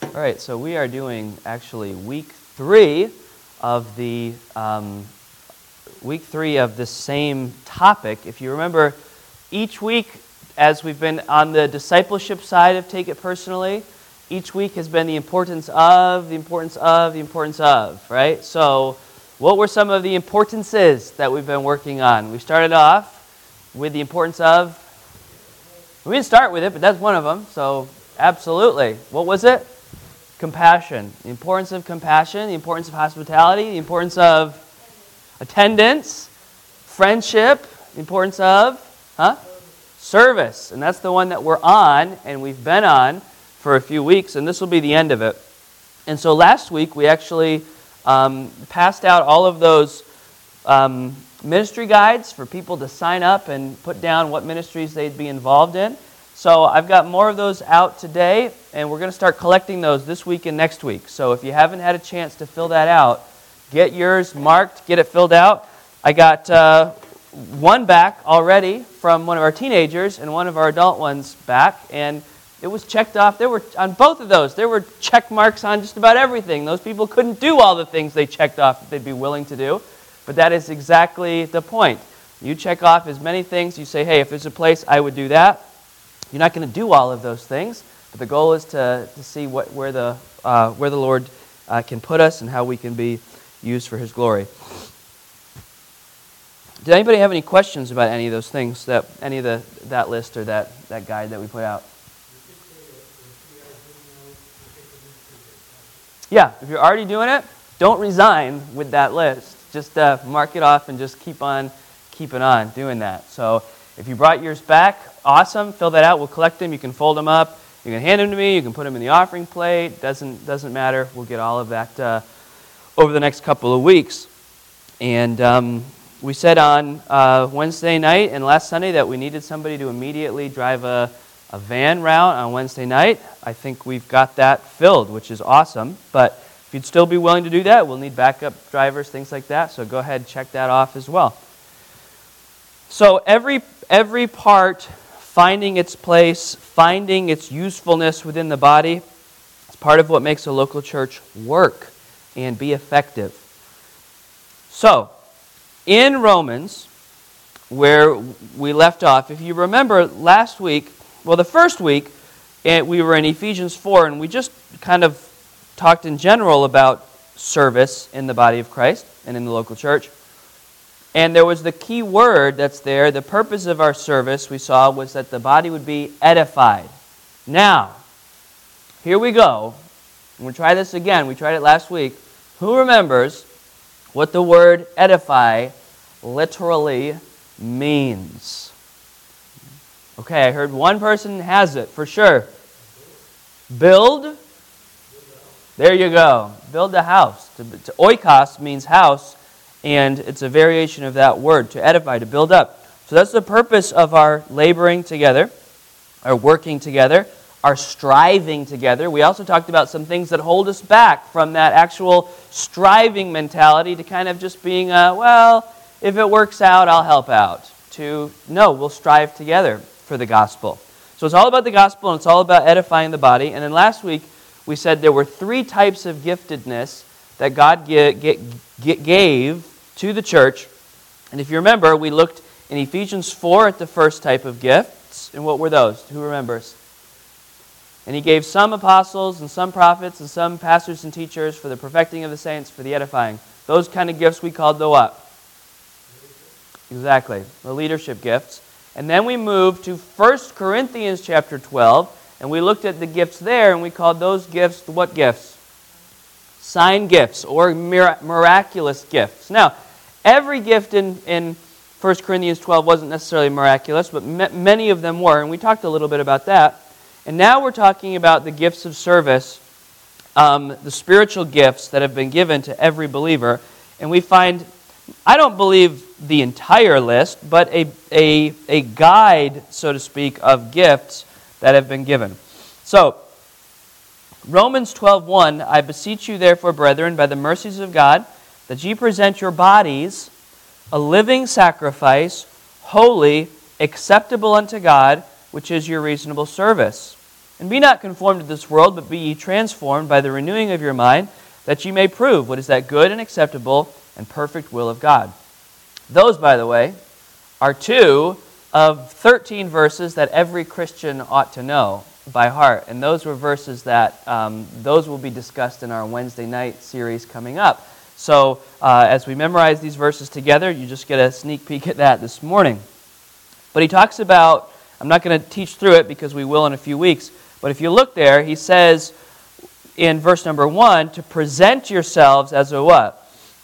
All right, so we are doing actually week three of the this same topic. If you remember, each week, as we've been on the discipleship side of Take It Personally, each week has been the importance of, right? So, what were some of the importances that we've been working on? We started off with the importance of, we didn't start with it, but that's one of them, so absolutely. What was it? Compassion. The importance of compassion, the importance of hospitality, the importance of attendance, friendship, the importance of service. And that's the one that we're on, and we've been on for a few weeks, and this will be the end of it. And so last week we actually passed out all of those ministry guides for people to sign up and put down what ministries they'd be involved in. So I've got more of those out today, and we're going to start collecting those this week and next week. So if you haven't had a chance to fill that out, get yours marked, get it filled out. I got one back already from one of our teenagers and one of our adult ones back, and it was checked off. There were, on both of those, there were check marks on just about everything. Those people couldn't do all the things they checked off that they'd be willing to do, but that is exactly the point. You check off as many things. You say, hey, if there's a place, I would do that. You're not going to do all of those things, but the goal is to see where the Lord can put us and how we can be used for His glory. Did anybody have any questions about any of those things, that list or that guide that we put out? Yeah, if you're already doing it, don't resign with that list. Just mark it off and just keep on keeping on doing that. So if you brought yours back, awesome. Fill that out. We'll collect them. You can fold them up. You can hand them to me. You can put them in the offering plate. Doesn't matter. We'll get all of that over the next couple of weeks. And we said on Wednesday night and last Sunday that we needed somebody to immediately drive a van route on Wednesday night. I think we've got that filled, which is awesome. But if you'd still be willing to do that, we'll need backup drivers, things like that. So go ahead and check that off as well. So every part finding its place, finding its usefulness within the body, is part of what makes a local church work and be effective. So, in Romans, where we left off, if you remember last week, well, the first week, we were in Ephesians 4, and we just kind of talked in general about service in the body of Christ and in the local church. And there was the key word that's there. The purpose of our service, we saw, was that the body would be edified. Now, here we go. We'll try this again. We tried it last week. Who remembers what the word edify literally means? Okay, I heard one person has it for sure. Build. There you go. Build a house. To oikos means house. And it's a variation of that word, to edify, to build up. So that's the purpose of our laboring together, our working together, our striving together. We also talked about some things that hold us back from that actual striving mentality to kind of just being, if it works out, I'll help out. To, no, we'll strive together for the gospel. So it's all about the gospel, and it's all about edifying the body. And then last week, we said there were three types of giftedness that God gave to the church. And if you remember, we looked in Ephesians 4 at the first type of gifts. And what were those? Who remembers? And He gave some apostles and some prophets and some pastors and teachers for the perfecting of the saints, for the edifying. Those kind of gifts we called the what? Exactly, the leadership gifts. And then we moved to 1 Corinthians chapter 12, and we looked at the gifts there, and we called those gifts what gifts? Sign gifts or miraculous gifts. Now, every gift in 1 Corinthians 12 wasn't necessarily miraculous, but many of them were, and we talked a little bit about that. And now we're talking about the gifts of service, the spiritual gifts that have been given to every believer. And we find, I don't believe the entire list, but a guide, so to speak, of gifts that have been given. So, Romans 12:1, I beseech you therefore, brethren, by the mercies of God, that ye present your bodies a living sacrifice, holy, acceptable unto God, which is your reasonable service. And be not conformed to this world, but be ye transformed by the renewing of your mind, that ye may prove what is that good and acceptable and perfect will of God. Those, by the way, are 2 of 13 verses that every Christian ought to know by heart. And those were verses that, those will be discussed in our Wednesday night series coming up. So as we memorize these verses together, you just get a sneak peek at that this morning. But he talks about, I'm not going to teach through it because we will in a few weeks, but if you look there, he says in verse number 1, to present yourselves as a what?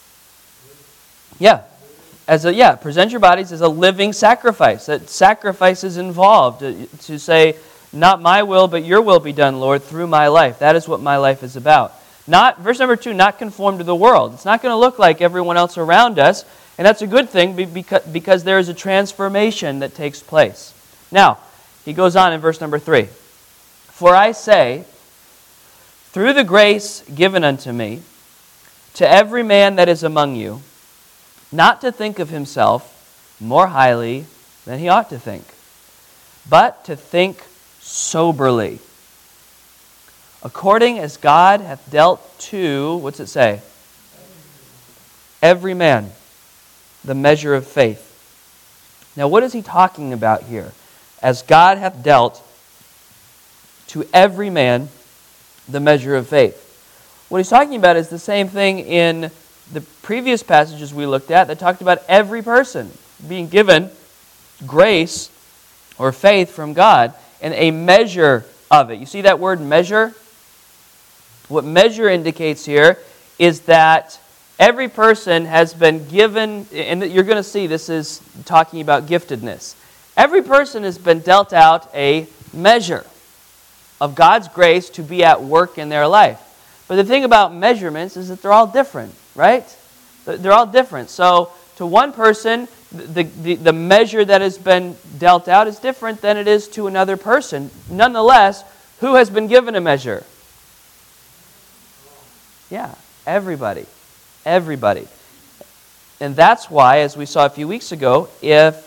Present your bodies as a living sacrifice. That sacrifice is involved. To say, not my will, but your will be done, Lord, through my life. That is what my life is about. Verse number 2, not conform to the world. It's not going to look like everyone else around us, and that's a good thing because there is a transformation that takes place. Now, he goes on in verse number 3. For I say, through the grace given unto me, to every man that is among you, not to think of himself more highly than he ought to think, but to think soberly, according as God hath dealt to, what's it say? Every man the measure of faith. Now, what is he talking about here? As God hath dealt to every man the measure of faith. What he's talking about is the same thing in the previous passages we looked at that talked about every person being given grace or faith from God and a measure of it. You see that word measure? What measure indicates here is that every person has been given, and you're going to see this is talking about giftedness. Every person has been dealt out a measure of God's grace to be at work in their life. But the thing about measurements is that they're all different, right? They're all different. So to one person, the measure that has been dealt out is different than it is to another person. Nonetheless, who has been given a measure? Yeah, everybody. Everybody. And that's why, as we saw a few weeks ago, if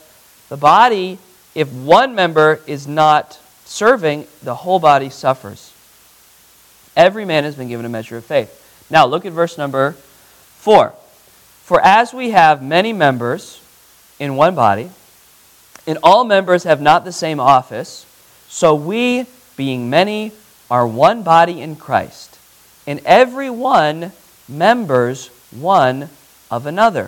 one member is not serving, the whole body suffers. Every man has been given a measure of faith. Now, look at verse number 4. For as we have many members in one body, and all members have not the same office, so we, being many, are one body in Christ, and every one members one of another.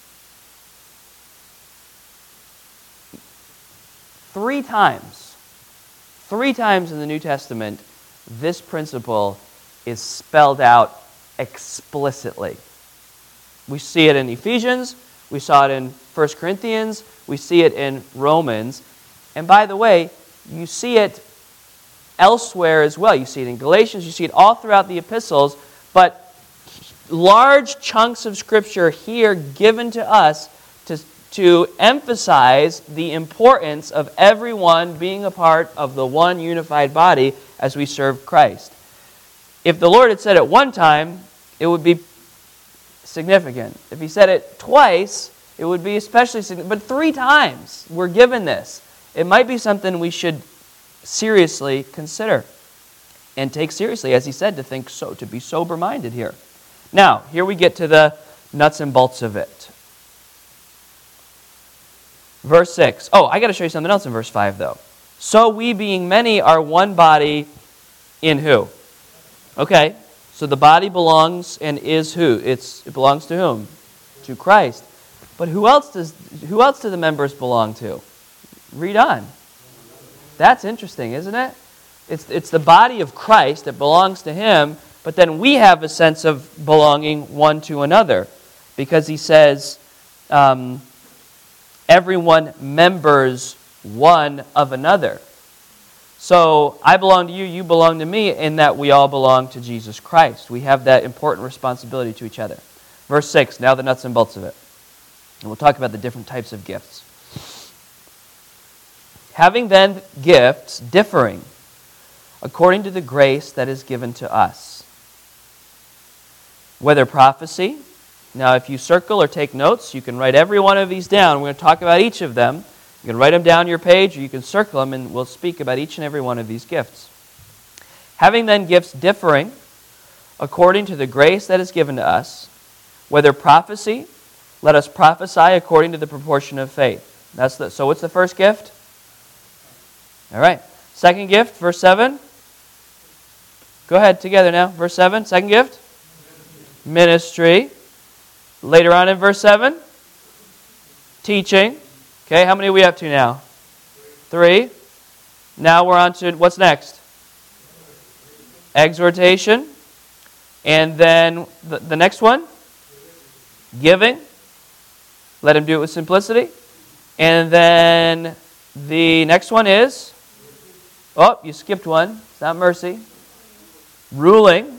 3 times in the New Testament, this principle is spelled out explicitly. We see it in Ephesians, we saw it in 1 Corinthians, we see it in Romans, and by the way, you see it elsewhere as well. You see it in Galatians, you see it all throughout the epistles, but large chunks of Scripture here given to us to emphasize the importance of everyone being a part of the one unified body as we serve Christ. If the Lord had said it one time, it would be significant. If He said it twice, it would be especially significant. But 3 times we're given this. It might be something we should seriously consider and take seriously, as He said, to be sober-minded here. Now, here we get to the nuts and bolts of it. Verse 6. Oh, I got to show you something else in verse 5, though. So we, being many, are one body in who? Okay, so the body belongs and is who? It belongs to whom? To Christ. But who else do the members belong to? Read on. That's interesting, isn't it? It's the body of Christ that belongs to Him, but then we have a sense of belonging one to another, because He says, everyone members one of another. So I belong to you, you belong to me, in that we all belong to Jesus Christ. We have that important responsibility to each other. Verse 6, now the nuts and bolts of it. And we'll talk about the different types of gifts. Having then gifts differing according to the grace that is given to us. Whether prophecy. Now, if you circle or take notes, you can write every one of these down. We're going to talk about each of them. You can write them down your page, or you can circle them, and we'll speak about each and every one of these gifts. Having then gifts differing according to the grace that is given to us, whether prophecy, let us prophesy according to the proportion of faith. So what's the first gift? All right. Second gift, verse 7. Go ahead together now. Verse 7, second gift. Ministry. Later on in verse 7. Teaching. Okay, how many are we up to now? 3. Now we're on to, what's next? Exhortation. And then the next one? Giving. Let him do it with simplicity. And then the next one is, oh, you skipped one. It's not mercy. Ruler.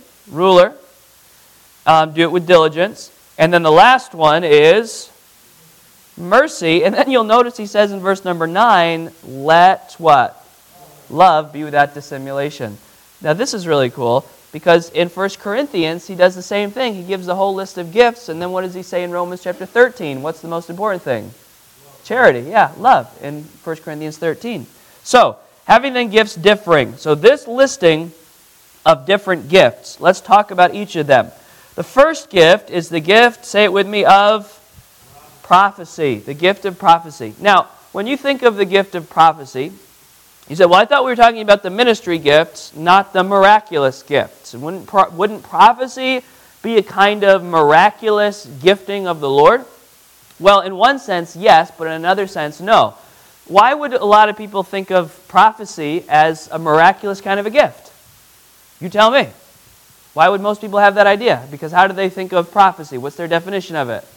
Do it with diligence. And then the last one is mercy. And then you'll notice he says in verse number 9, let what? Love be without dissimulation. Now this is really cool because in 1 Corinthians he does the same thing. He gives the whole list of gifts, and then what does he say in Romans chapter 13? What's the most important thing? Charity, yeah, love in 1 Corinthians 13. So, having then gifts differing. So this listing of different gifts, let's talk about each of them. The first gift is the gift, say it with me, of prophecy. The gift of prophecy. Now, when you think of the gift of prophecy, you say, well, I thought we were talking about the ministry gifts, not the miraculous gifts. Wouldn't prophecy be a kind of miraculous gifting of the Lord? Well, in one sense, yes, but in another sense, no. Why would a lot of people think of prophecy as a miraculous kind of a gift? You tell me. Why would most people have that idea? Because how do they think of prophecy? What's their definition of it?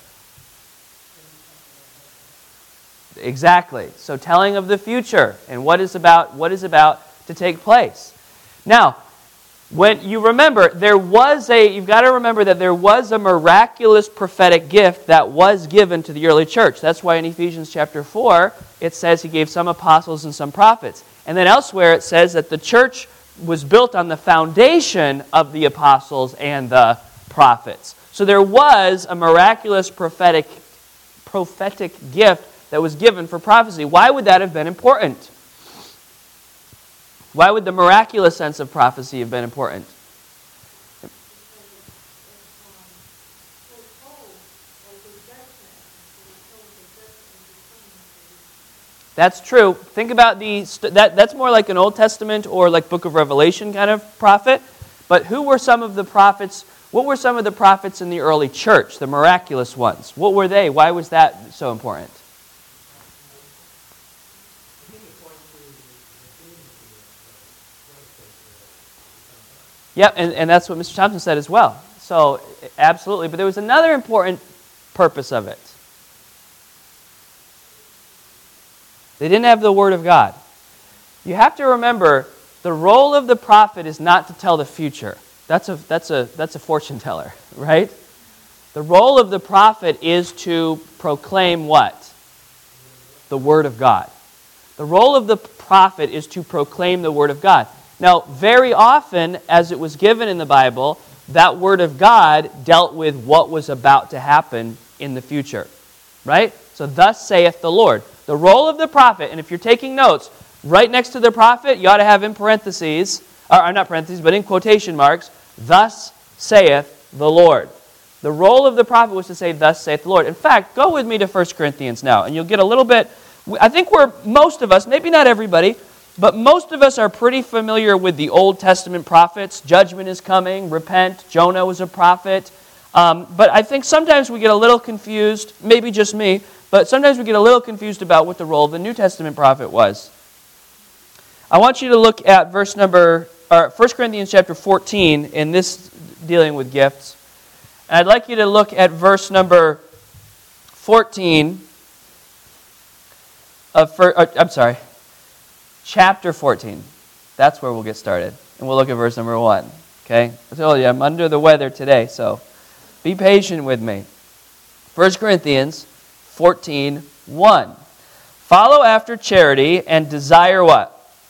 Exactly. So telling of the future and what is about to take place. Now, when you remember, you've got to remember that there was a miraculous prophetic gift that was given to the early church. That's why in Ephesians chapter 4, it says he gave some apostles and some prophets. And then elsewhere it says that the church was built on the foundation of the apostles and the prophets. So there was a miraculous prophetic gift that was given for prophecy. Why would that have been important? Why would the miraculous sense of prophecy have been important? That's true. Think about that's more like an Old Testament or like Book of Revelation kind of prophet. But who were some of the prophets? What were some of the prophets in the early church, the miraculous ones? What were they? Why was that so important? Yep, and that's what Mr. Thompson said as well. So, absolutely. But there was another important purpose of it. They didn't have the Word of God. You have to remember, the role of the prophet is not to tell the future. That's a fortune teller, right? The role of the prophet is to proclaim what? The Word of God. The role of the prophet is to proclaim the Word of God. Now, very often, as it was given in the Bible, that Word of God dealt with what was about to happen in the future. Right? So, thus saith the Lord. The role of the prophet, and if you're taking notes, right next to the prophet, you ought to have in parentheses, or not parentheses, but in quotation marks, thus saith the Lord. The role of the prophet was to say, thus saith the Lord. In fact, go with me to 1 Corinthians now, and you'll get a little bit, I think most of us, maybe not everybody, but most of us are pretty familiar with the Old Testament prophets. Judgment is coming, repent, Jonah was a prophet. But I think sometimes we get a little confused, maybe just me, but sometimes we get a little confused about what the role of the New Testament prophet was. I want you to look at 1 Corinthians chapter 14 in this dealing with gifts. And I'd like you to look at verse number 14 chapter 14. That's where we'll get started. And we'll look at verse number 1. Okay? I told you, I'm under the weather today, so be patient with me. 1 Corinthians 14:1. Follow after charity and desire what?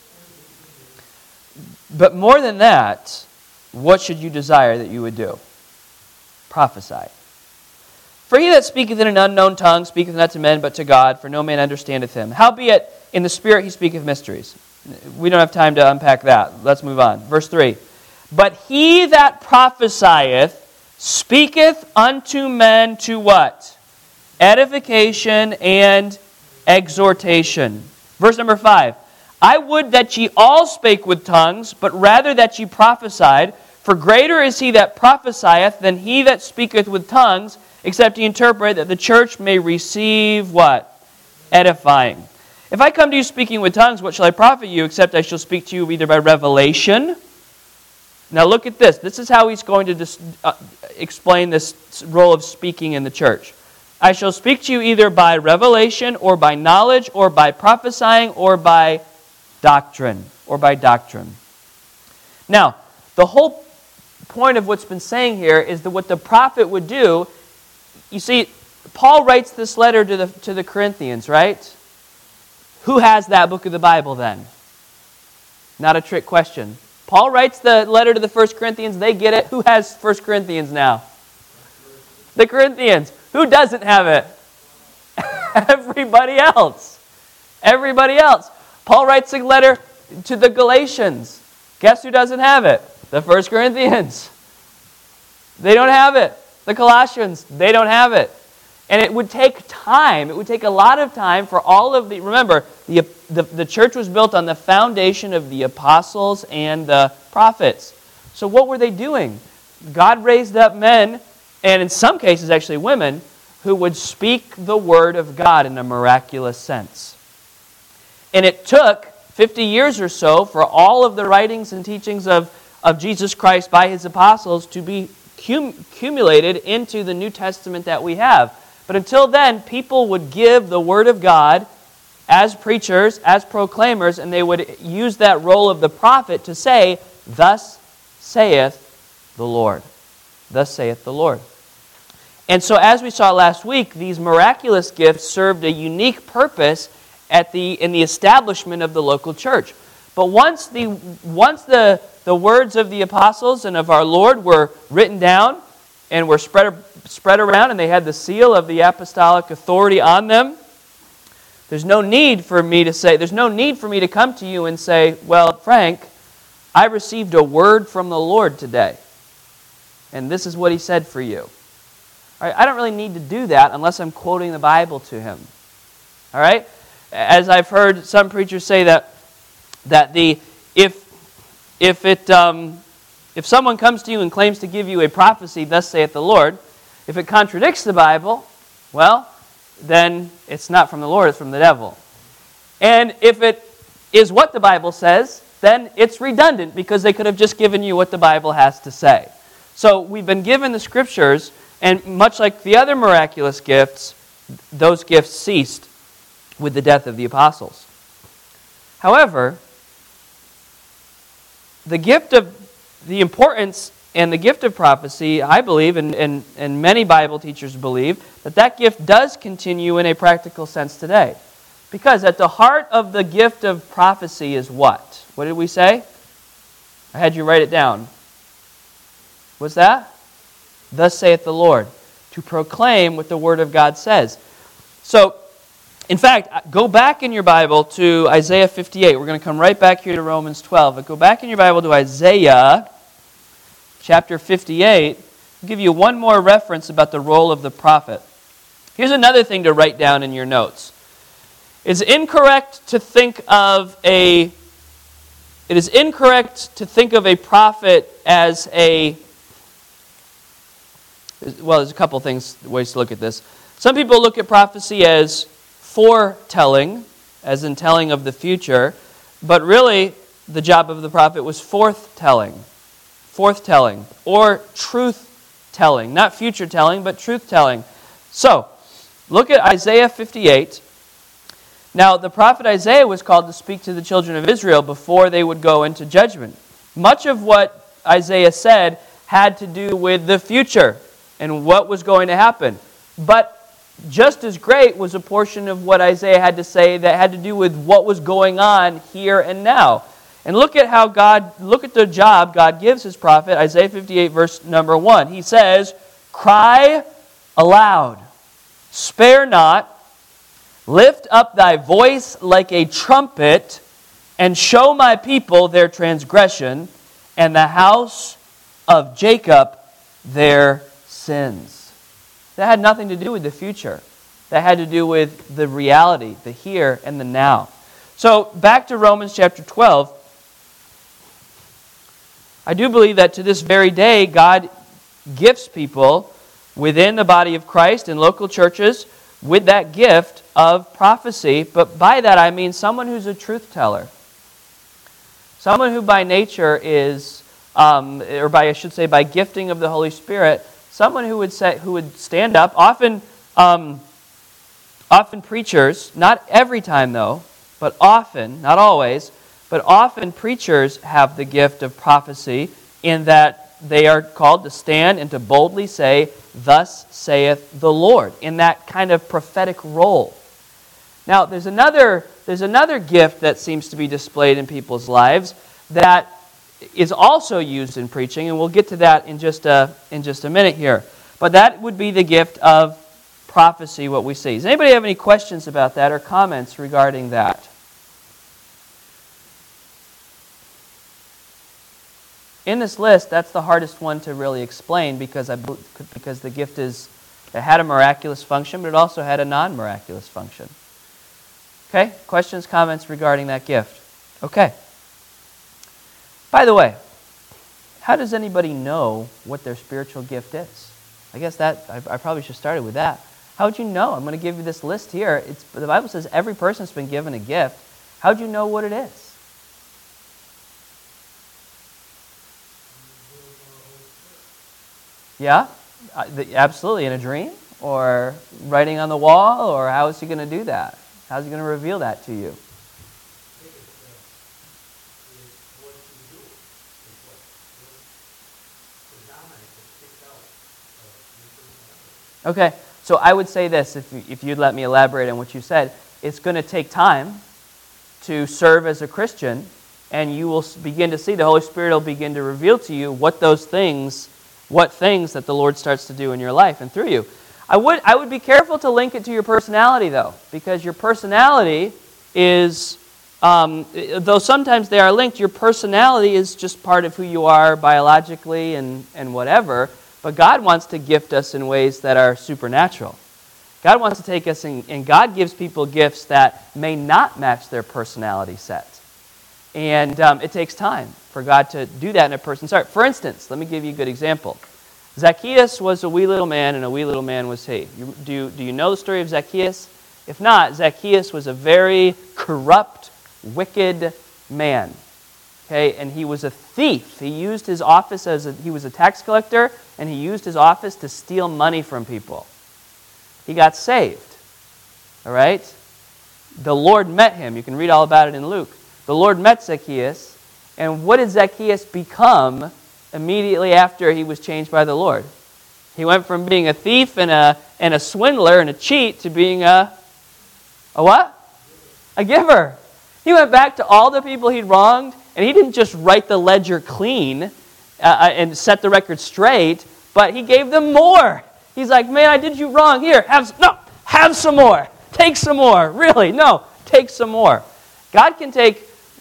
But more than that, what should you desire that you would do? Prophesy. For he that speaketh in an unknown tongue speaketh not to men but to God, for no man understandeth him. Howbeit in the Spirit he speaketh mysteries. We don't have time to unpack that. Let's move on. Verse 3. But he that prophesieth speaketh unto men to what? Edification and exhortation. Verse number 5. I would that ye all spake with tongues, but rather that ye prophesied. For greater is he that prophesieth than he that speaketh with tongues, except he interpret, that the church may receive what? Edifying. If I come to you speaking with tongues, what shall I profit you, except I shall speak to you either by revelation? Now look at this. This is how he's going to explain this role of speaking in the church. I shall speak to you either by revelation, or by knowledge, or by prophesying, or by doctrine. Now, the whole point of what's been saying here is that what the prophet would do, you see, Paul writes this letter to the Corinthians, right? Who has that book of the Bible then? Not a trick question. Paul writes the letter to the 1 Corinthians. They get it. Who has 1 Corinthians now? The Corinthians. Who doesn't have it? Everybody else. Everybody else. Paul writes a letter to the Galatians. Guess who doesn't have it? The 1 Corinthians. They don't have it. The Colossians, they don't have it. And it would take time. It would take a lot of time for all of the... Remember, the church was built on the foundation of the apostles and the prophets. So what were they doing? God raised up men, and in some cases actually women, who would speak the word of God in a miraculous sense. And it took 50 years or so for all of the writings and teachings of Jesus Christ by his apostles to be accumulated into the New Testament that we have. But until then, people would give the Word of God as preachers, as proclaimers, and they would use that role of the prophet to say, "Thus saith the Lord." Thus saith the Lord. And so as we saw last week, these miraculous gifts served a unique purpose in the establishment of the local church. But once the words of the apostles and of our Lord were written down and were spread around, and they had the seal of the apostolic authority on them, there's no need for me to come to you and say, "Well, Frank, I received a word from the Lord today, and this is what he said for you." All right, I don't really need to do that unless I'm quoting the Bible to him. All right? As I've heard some preachers say that if someone comes to you and claims to give you a prophecy, "Thus saith the Lord," if it contradicts the Bible, well, then it's not from the Lord, it's from the devil. And if it is what the Bible says, then it's redundant because they could have just given you what the Bible has to say. So we've been given the Scriptures, and much like the other miraculous gifts, those gifts ceased with the death of the apostles. However, the importance and the gift of prophecy, I believe, and many Bible teachers believe, that gift does continue in a practical sense today. Because at the heart of the gift of prophecy is what? What did we say? I had you write it down. What's that? "Thus saith the Lord," to proclaim what the Word of God says. So, in fact, go back in your Bible to Isaiah 58. We're going to come right back here to Romans 12. But go back in your Bible to Isaiah chapter 58. I'll give you one more reference about the role of the prophet. Here's another thing to write down in your notes. It is incorrect to think of a prophet as a... Well, there's a couple ways to look at this. Some people look at prophecy as foretelling, as in telling of the future, but really the job of the prophet was forthtelling, or truth-telling. Not future-telling, but truth-telling. So, look at Isaiah 58. Now, the prophet Isaiah was called to speak to the children of Israel before they would go into judgment. Much of what Isaiah said had to do with the future and what was going to happen. But just as great was a portion of what Isaiah had to say that had to do with what was going on here and now. And look at the job God gives his prophet, Isaiah 58, verse number 1. He says, "Cry aloud, spare not, lift up thy voice like a trumpet, and show my people their transgression, and the house of Jacob their sins. That had nothing to do with the future. That had to do with the reality, the here and the now. So back to Romans chapter 12. I do believe that to this very day, God gifts people within the body of Christ in local churches with that gift of prophecy. But by that I mean someone who's a truth teller. Someone who by nature is, by gifting of the Holy Spirit, someone who would stand up, often preachers, not every time though, but often, not always, but often preachers have the gift of prophecy in that they are called to stand and to boldly say, "Thus saith the Lord," in that kind of prophetic role. Now, there's another gift that seems to be displayed in people's lives that is also used in preaching, and we'll get to that in just a minute here. But that would be the gift of prophecy, what we see. Does anybody have any questions about that or comments regarding that? In this list, that's the hardest one to really explain because the gift it had a miraculous function, but it also had a non-miraculous function. Okay? Questions, comments regarding that gift? Okay. By the way, how does anybody know what their spiritual gift is? I guess I probably should have started with that. How would you know? I'm going to give you this list here. The Bible says every person's been given a gift. How would you know what it is? Yeah? Absolutely. In a dream? Or writing on the wall? Or how is he going to do that? How is he going to reveal that to you? Okay, so I would say this, if you'd let me elaborate on what you said. It's going to take time to serve as a Christian, and you will begin to see, the Holy Spirit will begin to reveal to you what things that the Lord starts to do in your life and through you. I would be careful to link it to your personality, though, because your personality is, though sometimes they are linked, your personality is just part of who you are biologically and whatever. But God wants to gift us in ways that are supernatural. God wants to take us and God gives people gifts that may not match their personality set. And it takes time for God to do that in a person's heart. For instance, let me give you a good example. Zacchaeus was a wee little man, and a wee little man was he. Do you know the story of Zacchaeus? If not, Zacchaeus was a very corrupt, wicked man. Okay, and he was a thief. He used his office he was a tax collector, and he used his office to steal money from people. He got saved. All right? The Lord met him. You can read all about it in Luke. The Lord met Zacchaeus, and what did Zacchaeus become immediately after he was changed by the Lord? He went from being a thief and a swindler and a cheat to being a what? A giver. He went back to all the people he'd wronged, and he didn't just write the ledger clean and set the record straight, but he gave them more. He's like, man, I did you wrong. Here, have some more. Take some more. Really? No, take some more. God can take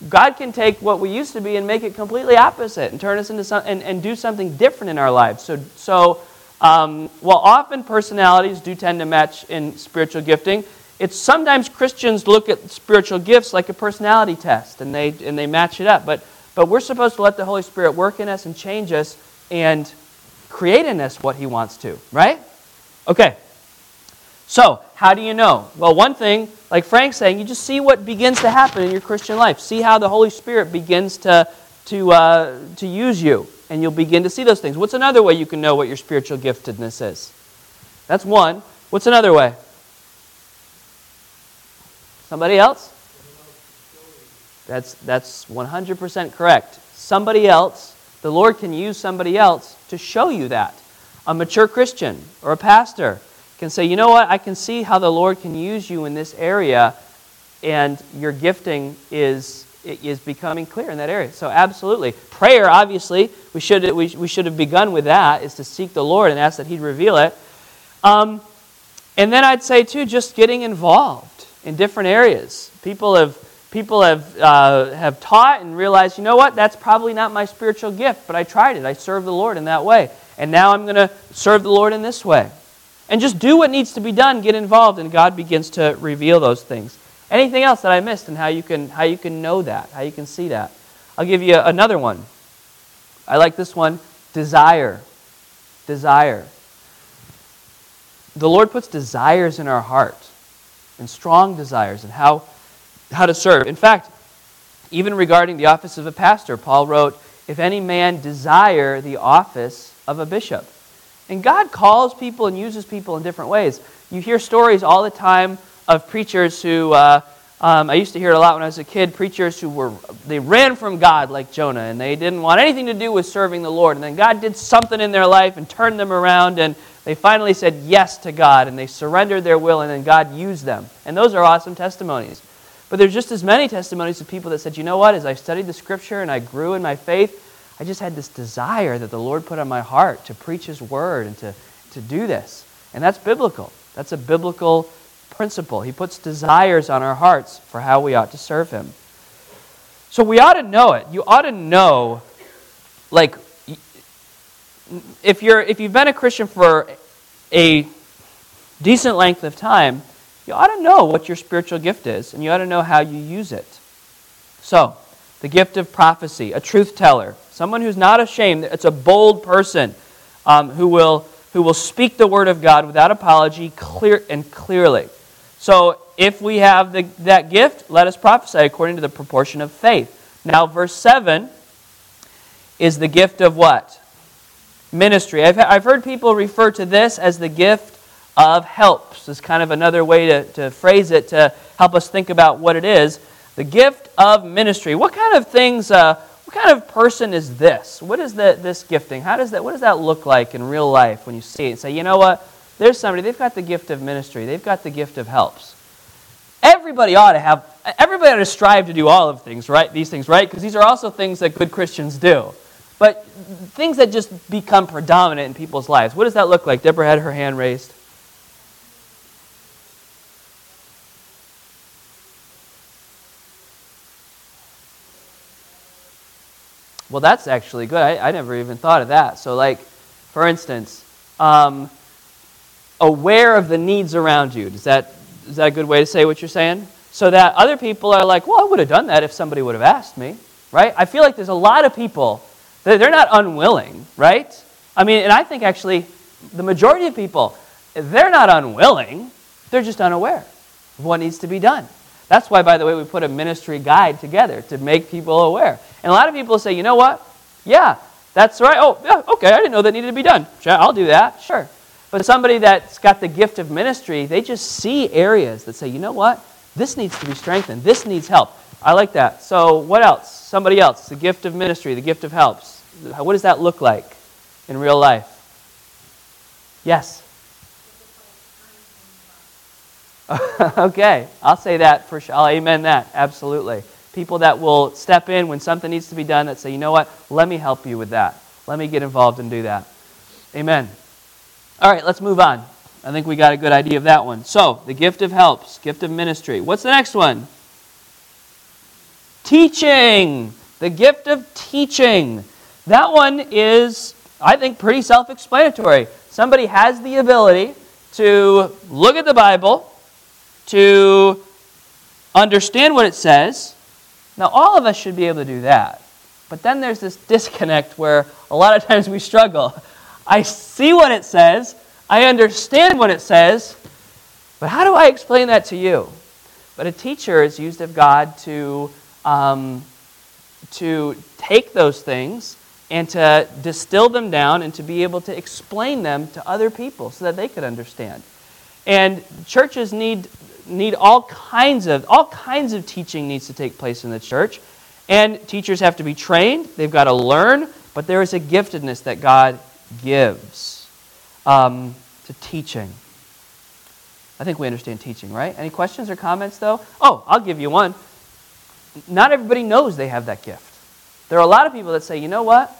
what we used to be and make it completely opposite and turn us into and do something different in our lives. So while often personalities do tend to match in spiritual gifting, it's sometimes Christians look at spiritual gifts like a personality test and they match it up. But we're supposed to let the Holy Spirit work in us and change us and create in us what He wants to, right? Okay. So, how do you know? Well, one thing, like Frank's saying, you just see what begins to happen in your Christian life. See how the Holy Spirit begins to use you, and you'll begin to see those things. What's another way you can know what your spiritual giftedness is? That's one. What's another way? Somebody else? That's 100% correct. Somebody else, the Lord can use somebody else to show you that. A mature Christian or a pastor can say, you know what, I can see how the Lord can use you in this area, and your gifting is becoming clear in that area. So absolutely. Prayer, obviously, we should have begun with that, is to seek the Lord and ask that He'd reveal it. And then I'd say, too, just getting involved in different areas. People people have taught and realized, you know what, that's probably not my spiritual gift, but I tried it. I served the Lord in that way. And now I'm going to serve the Lord in this way. And just do what needs to be done, get involved, and God begins to reveal those things. Anything else that I missed and how you can know that, how you can see that? I'll give you another one. I like this one, desire. Desire. The Lord puts desires in our heart, and strong desires, and how to serve. In fact, even regarding the office of a pastor, Paul wrote, if any man desire the office of a bishop. And God calls people and uses people in different ways. You hear stories all the time of preachers who, I used to hear it a lot when I was a kid, preachers they ran from God like Jonah, and they didn't want anything to do with serving the Lord. And then God did something in their life and turned them around, and they finally said yes to God, and they surrendered their will, and then God used them. And those are awesome testimonies. But there's just as many testimonies of people that said, you know what, as I studied the Scripture and I grew in my faith, I just had this desire that the Lord put on my heart to preach His Word and to do this. And that's biblical. That's a biblical principle. He puts desires on our hearts for how we ought to serve Him. So we ought to know it. You ought to know, like, if you've been a Christian for a decent length of time, you ought to know what your spiritual gift is, and you ought to know how you use it. So, the gift of prophecy, a truth teller, someone who's not ashamed. It's a bold person who will speak the word of God without apology, clearly. So, if we have that gift, let us prophesy according to the proportion of faith. Now, verse 7 is the gift of what? Ministry. I've heard people refer to this as the gift of helps. It's kind of another way to phrase it to help us think about what it is. The gift of ministry. What kind of things, what kind of person is this? What is this gifting? What does that look like in real life when you see it and say, you know what, there's somebody, they've got the gift of ministry. They've got the gift of helps. Everybody ought to strive to do all of things, right? These things, right? Because these are also things that good Christians do. But things that just become predominant in people's lives. What does that look like? Deborah had her hand raised. Well, that's actually good. I never even thought of that. So, like, for instance, aware of the needs around you. Is that a good way to say what you're saying? So that other people are like, well, I would have done that if somebody would have asked me, right? I feel like there's a lot of people, they're not unwilling, right? I mean, and I think actually the majority of people, they're not unwilling. They're just unaware of what needs to be done. That's why, by the way, we put a ministry guide together to make people aware. And a lot of people say, you know what? Yeah, that's right. Oh, yeah, okay, I didn't know that needed to be done. Sure, I'll do that, sure. But somebody that's got the gift of ministry, they just see areas that say, you know what? This needs to be strengthened. This needs help. I like that. So what else? Somebody else. The gift of ministry, the gift of helps. What does that look like in real life? Yes? Okay, I'll say that for sure. I'll amen that. Absolutely. People that will step in when something needs to be done that say, you know what? Let me help you with that. Let me get involved and do that. Amen. All right, let's move on. I think we got a good idea of that one. So, the gift of helps, gift of ministry. What's the next one? Teaching. The gift of teaching. That one is, I think, pretty self-explanatory. Somebody has the ability to look at the Bible, to understand what it says. Now, all of us should be able to do that. But then there's this disconnect where a lot of times we struggle. I see what it says, I understand what it says, but how do I explain that to you? But a teacher is used of God to take those things and to distill them down and to be able to explain them to other people so that they could understand. And churches need all kinds of teaching needs to take place in the church. And teachers have to be trained, they've got to learn, but there is a giftedness that God gives to teaching. I think we understand teaching, right? Any questions or comments, though? Oh, I'll give you one. Not everybody knows they have that gift. There are a lot of people that say, you know what?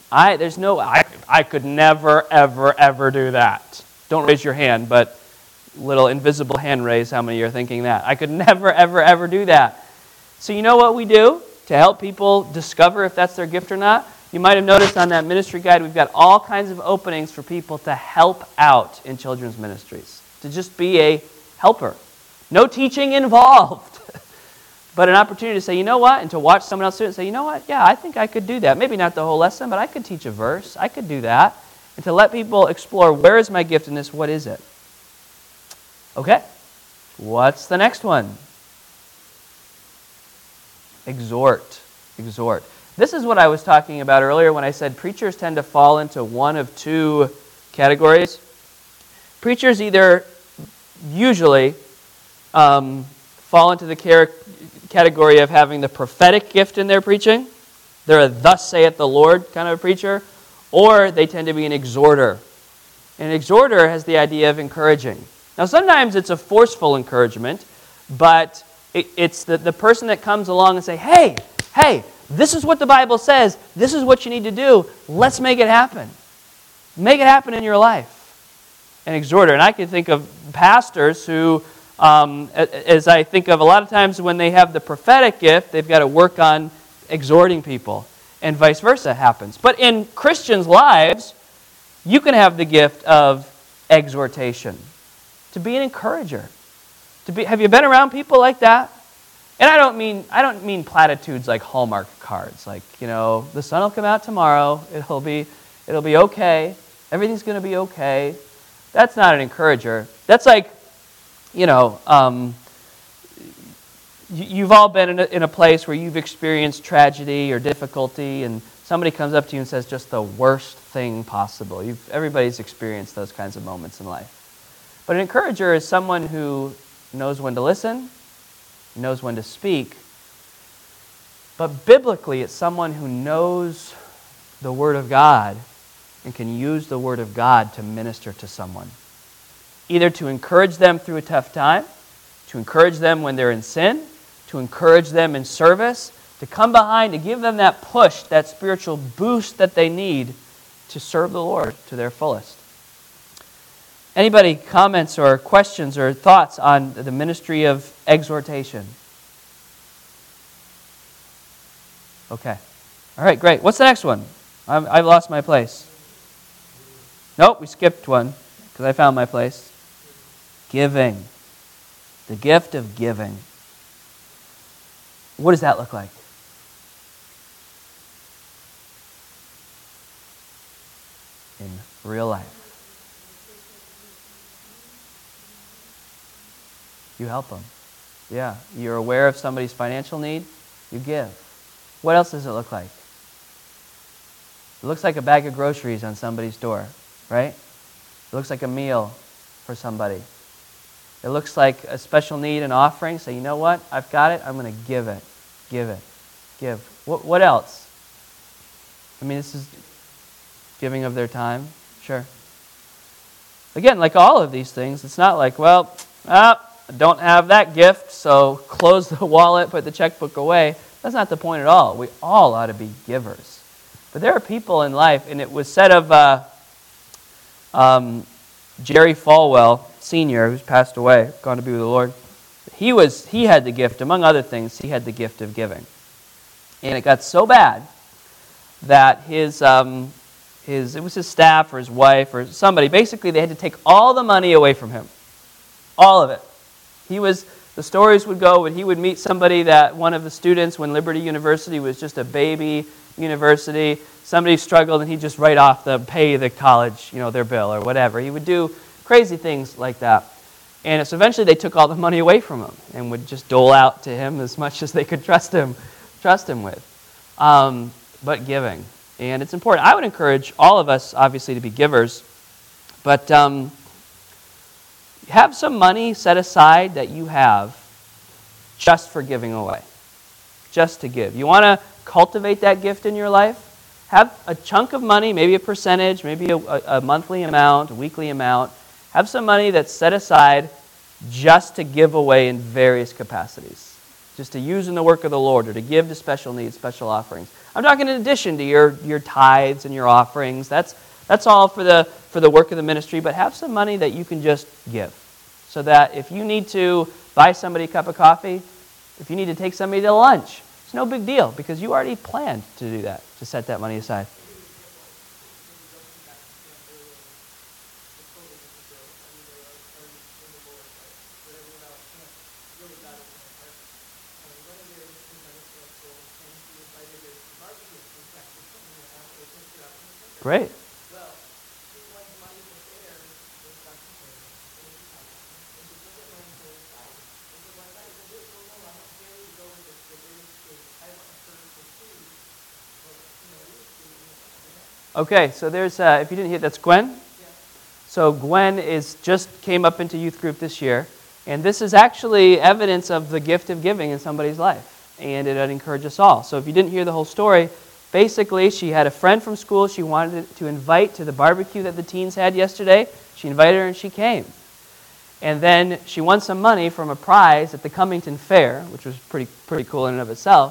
I could never, ever, ever do that. Don't raise your hand, but little invisible hand raise. How many are thinking that? I could never, ever, ever do that. So you know what we do to help people discover if that's their gift or not? You might have noticed on that ministry guide, we've got all kinds of openings for people to help out in children's ministries, to just be a helper. No teaching involved, but an opportunity to say, you know what, and to watch someone else do it and say, you know what, yeah, I think I could do that. Maybe not the whole lesson, but I could teach a verse. I could do that. And to let people explore, where is my gift in this? What is it? Okay, what's the next one? Exhort. Exhort. This is what I was talking about earlier when I said preachers tend to fall into one of two categories. Preachers either usually fall into the category of having the prophetic gift in their preaching. They're a thus saith the Lord kind of a preacher. Or they tend to be an exhorter. And an exhorter has the idea of encouraging. Now sometimes it's a forceful encouragement, but it's the person that comes along and say, hey, this is what the Bible says. This is what you need to do. Let's make it happen. Make it happen in your life. An exhorter. And I can think of pastors who, as I think of a lot of times when they have the prophetic gift, they've got to work on exhorting people. And vice versa happens. But in Christians' lives, you can have the gift of exhortation. To be an encourager. Have you been around people like that? And I don't mean platitudes like Hallmark cards, like, the sun will come out tomorrow, it'll be okay, everything's going to be okay. That's not an encourager. That's like, you've all been in a place where you've experienced tragedy or difficulty, and somebody comes up to you and says just the worst thing possible. Everybody's experienced those kinds of moments in life. But an encourager is someone who knows when to listen, knows when to speak, but biblically it's someone who knows the Word of God and can use the Word of God to minister to someone. Either to encourage them through a tough time, to encourage them when they're in sin, to encourage them in service, to come behind, to give them that push, that spiritual boost that they need to serve the Lord to their fullest. Anybody comments or questions or thoughts on the ministry of exhortation? Okay. All right, great. What's the next one? I've lost my place. Nope, we skipped one because I found my place. Giving. The gift of giving. What does that look like? In real life. You help them. Yeah. You're aware of somebody's financial need, you give. What else does it look like? It looks like a bag of groceries on somebody's door, right? It looks like a meal for somebody. It looks like a special need, an offering. Say, you know what? I've got it. I'm going to give it. Give it. Give. What else? I mean, this is giving of their time. Sure. Again, like all of these things, it's not like, I don't have that gift, so close the wallet, put the checkbook away. That's not the point at all. We all ought to be givers. But there are people in life, and it was said of Jerry Falwell Sr., who's passed away, gone to be with the Lord. He had the gift, among other things, he had the gift of giving. And it got so bad that it was his staff or his wife or somebody, basically they had to take all the money away from him. All of it. The stories would go when he would meet somebody that one of the students when Liberty University was just a baby university, somebody struggled and he'd just write off pay the college, their bill or whatever. He would do crazy things like that. And so eventually they took all the money away from him and would just dole out to him as much as they could trust him with. But giving. And it's important. I would encourage all of us, obviously, to be givers. But have some money set aside that you have just for giving away. Just to give. You want to cultivate that gift in your life? Have a chunk of money, maybe a percentage, maybe a monthly amount, a weekly amount. Have some money that's set aside just to give away in various capacities. Just to use in the work of the Lord or to give to special needs, special offerings. I'm talking in addition to your tithes and your offerings. That's all for the work of the ministry, but have some money that you can just give. So that if you need to buy somebody a cup of coffee, if you need to take somebody to lunch, it's no big deal because you already planned to do that, to set that money aside. Great. Okay, so there's, if you didn't hear, that's Gwen. So Gwen just came up into youth group this year, and this is actually evidence of the gift of giving in somebody's life, and it would encourage us all. So if you didn't hear the whole story, basically she had a friend from school she wanted to invite to the barbecue that the teens had yesterday. She invited her and she came. And then she won some money from a prize at the Cummington Fair, which was pretty cool in and of itself.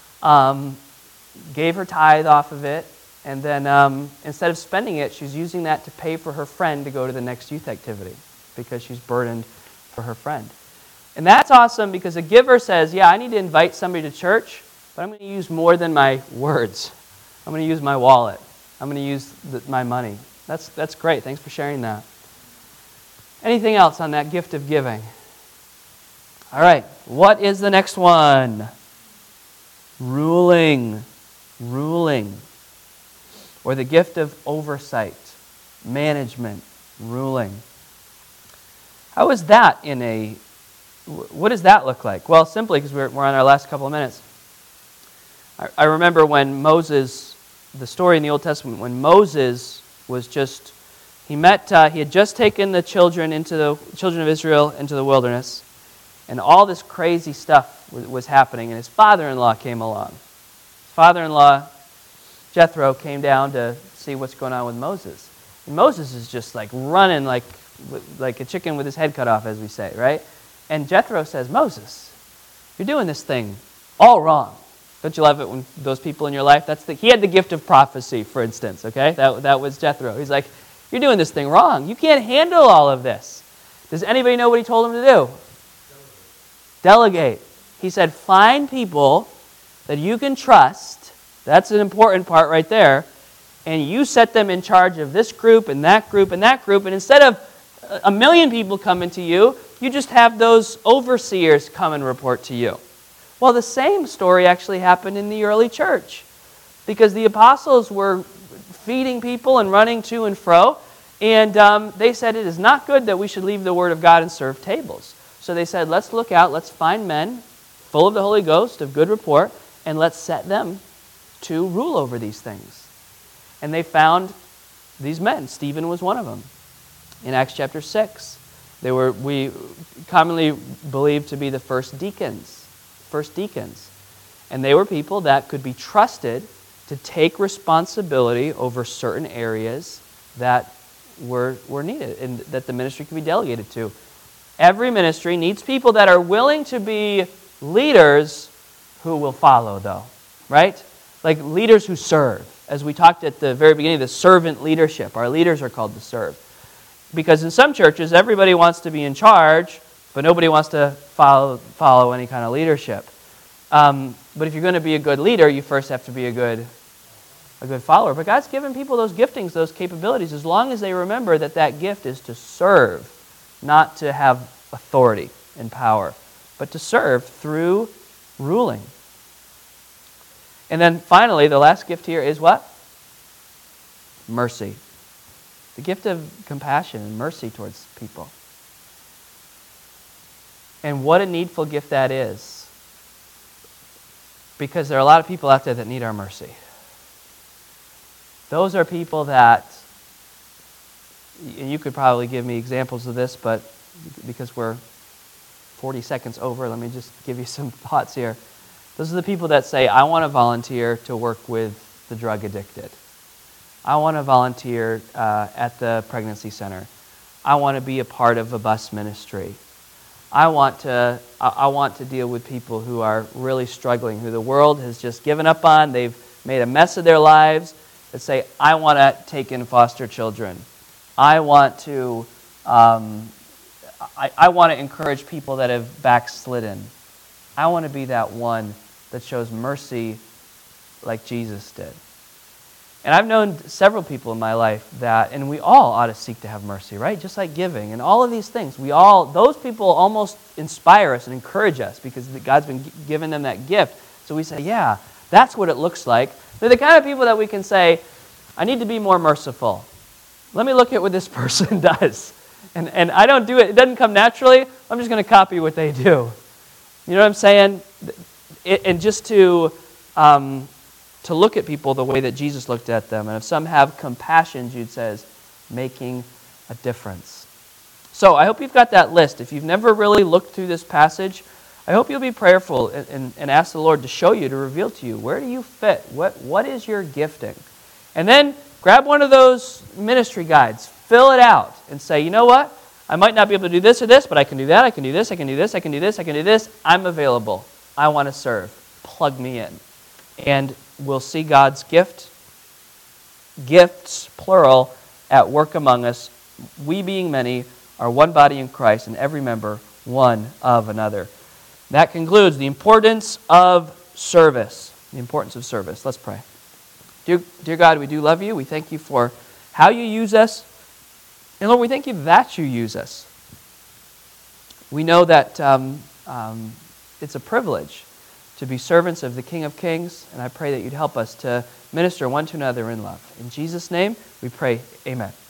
Gave her tithe off of it. And then instead of spending it, she's using that to pay for her friend to go to the next youth activity because she's burdened for her friend. And that's awesome because a giver says, yeah, I need to invite somebody to church, but I'm going to use more than my words. I'm going to use my wallet. I'm going to use my money. That's great. Thanks for sharing that. Anything else on that gift of giving? All right. What is the next one? Ruling. Or the gift of oversight, management, ruling. How is that what does that look like? Well, simply because we're on our last couple of minutes. I remember when Moses, the story in the Old Testament, when Moses was he had just taken the children of Israel into the wilderness, and all this crazy stuff was happening, and his father-in-law came along. His father-in-law, Jethro, came down to see what's going on with Moses. And Moses is just like running like a chicken with his head cut off, as we say, right? And Jethro says, Moses, you're doing this thing all wrong. Don't you love it when those people in your life, he had the gift of prophecy, for instance, okay? That was Jethro. He's like, you're doing this thing wrong. You can't handle all of this. Does anybody know what he told him to do? Delegate. He said, find people that you can trust. That's an important part right there. And you set them in charge of this group and that group and that group. And instead of 1 million people coming to you, you just have those overseers come and report to you. Well, the same story actually happened in the early church. Because the apostles were feeding people and running to and fro. And they said it is not good that we should leave the word of God and serve tables. So they said, let's look out, let's find men full of the Holy Ghost, of good report, and let's set them to rule over these things. And they found these men. Stephen was one of them. In Acts chapter 6, we commonly believed to be the first deacons. And they were people that could be trusted to take responsibility over certain areas that were needed and that the ministry could be delegated to. Every ministry needs people that are willing to be leaders who will follow, though, right? Like leaders who serve. As we talked at the very beginning, the servant leadership. Our leaders are called to serve. Because in some churches, everybody wants to be in charge, but nobody wants to follow any kind of leadership. But if you're going to be a good leader, you first have to be a good follower. But God's given people those giftings, those capabilities, as long as they remember that gift is to serve, not to have authority and power, but to serve through ruling. And then finally, the last gift here is what? Mercy. The gift of compassion and mercy towards people. And what a needful gift that is. Because there are a lot of people out there that need our mercy. Those are people that, and you could probably give me examples of this, but because we're 40 seconds over, let me just give you some thoughts here. Those are the people that say, I want to volunteer to work with the drug addicted. I want to volunteer at the pregnancy center. I want to be a part of a bus ministry. I want to deal with people who are really struggling, who the world has just given up on. They've made a mess of their lives. That say, I want to take in foster children. I want to I want to encourage people that have backslidden. I want to be that one that shows mercy like Jesus did. And I've known several people in my life that, and we all ought to seek to have mercy, right? Just like giving and all of these things. Those people almost inspire us and encourage us because God's been giving them that gift. So we say, yeah, that's what it looks like. They're the kind of people that we can say, I need to be more merciful. Let me look at what this person does. And I don't do it. It doesn't come naturally. I'm just going to copy what they do. You know what I'm saying? And just to look at people the way that Jesus looked at them. And if some have compassion, Jude says, making a difference. So I hope you've got that list. If you've never really looked through this passage, I hope you'll be prayerful and ask the Lord to show you, to reveal to you, where do you fit? What is your gifting? And then grab one of those ministry guides, fill it out, and say, you know what? I might not be able to do this or this, but I can do that, I can do this, I can do this, I can do this, I can do this. I'm available. I want to serve. Plug me in. And we'll see God's gifts, plural, at work among us. We being many are one body in Christ, and every member one of another. That concludes the importance of service. The importance of service. Let's pray. Dear God, we do love you. We thank you for how you use us. And Lord, we thank you that you use us. We know that it's a privilege to be servants of the King of Kings, and I pray that you'd help us to minister one to another in love. In Jesus' name, we pray, amen.